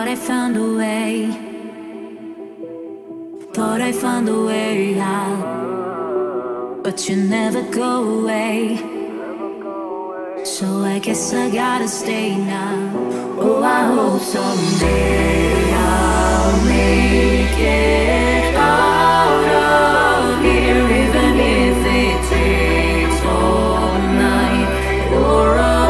Thought I found a way. Thought I found a way out, but you never go away. So I guess I gotta stay now. Oh, I hope someday I'll make it out of here, even if it takes all night or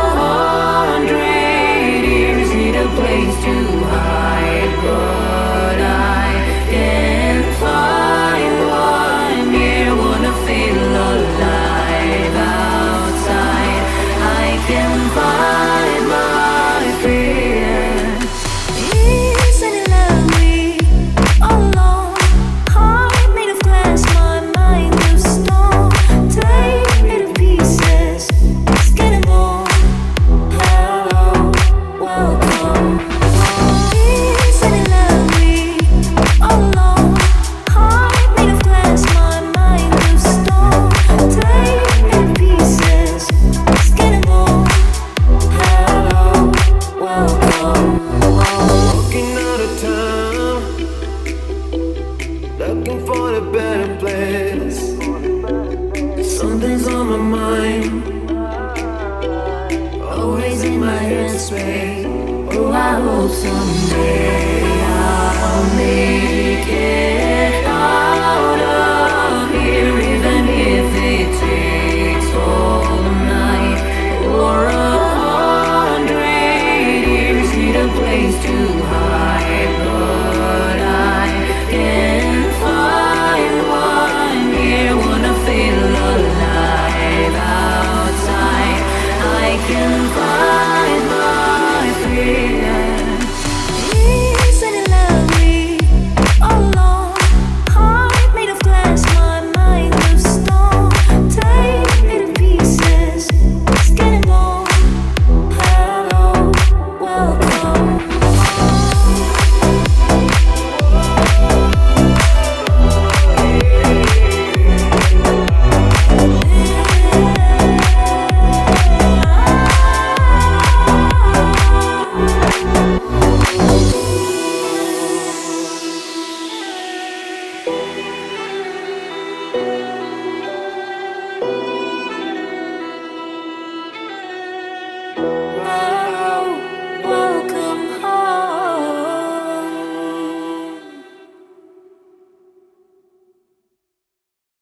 100 years. Need a place to hide, but I can't find one here. Wanna feel alive outside. I can find my fear. Isn't it lovely? All alone, heart made of glass, my mind of stone. Take me to pieces, it's getting more. Hello, welcome. Isn't it lovely? All alone, heart made of glass, my mind of stone. Take me to pieces, it's getting more. Hello, welcome. Walking out of town, looking for a better place. Something's on my mind, Always in my headspace. Oh, I hope someday